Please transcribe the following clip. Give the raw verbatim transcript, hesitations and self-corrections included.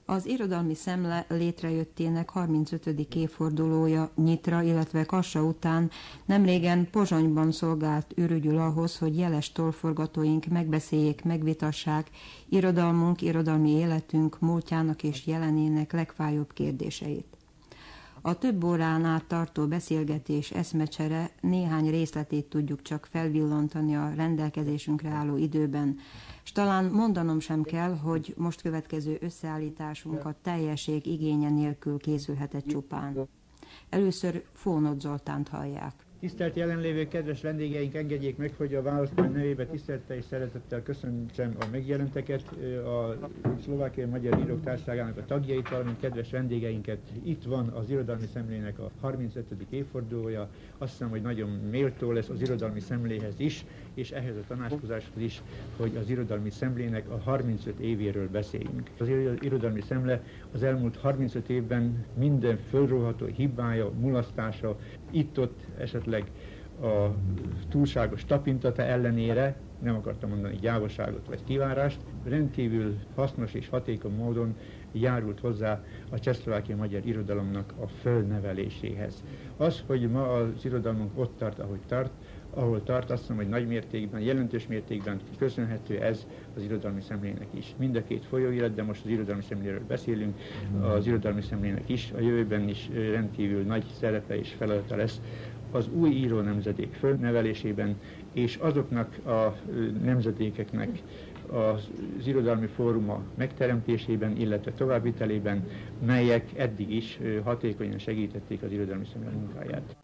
Az irodalmi szemle létrejöttének harmincötödik évfordulója Nyitra, illetve Kassa után nemrégen Pozsonyban szolgált ürügyül ahhoz, hogy jeles tollforgatóink megbeszéljék, megvitassák irodalmunk, irodalmi életünk múltjának és jelenének legfájóbb kérdéseit. A több órán át tartó beszélgetés, eszmecsere néhány részletét tudjuk csak felvillantani a rendelkezésünkre álló időben, s talán mondanom sem kell, hogy most következő összeállításunk a teljesség igénye nélkül készülhetett csupán. Először Fónod Zoltánt hallják. Tisztelt jelenlévő kedves vendégeink, engedjék meg, hogy a választmány nevében tisztelettel és szeretettel köszöntsem a megjelenteket, a Szlovákiai Magyar Írók Társaságának a tagjait, valamint kedves vendégeinket. Itt van az Irodalmi Szemlének a harmincötödik évfordulója. Azt hiszem, hogy nagyon méltó lesz az Irodalmi Szemléhez is, és ehhez a tanácskozáshoz is, hogy az Irodalmi Szemlének a harmincöt évéről beszéljünk. Az Irodalmi Szemle az elmúlt harmincöt évben minden fölróható hibája, mulasztása, itt-ott esetleg a túlságos tapintata ellenére, nem akartam mondani gyávaságot vagy kivárást, rendkívül hasznos és hatékony módon járult hozzá a csehszlovákiai magyar irodalomnak a fölneveléséhez. Az, hogy ma az irodalmunk ott tart, ahogy tart, ahol tart, azt hiszem, hogy nagy mértékben, jelentős mértékben köszönhető ez az Irodalmi Szemlének is. Mind a két folyóirat, de most az Irodalmi Szemléről beszélünk, az Irodalmi Szemlének is a jövőben is rendkívül nagy szerepe és feladata lesz az új író nemzedék fölnevelésében, és azoknak a nemzedékeknek az irodalmi fóruma megteremtésében, illetve továbbvitelében, melyek eddig is hatékonyan segítették az Irodalmi Szemle munkáját.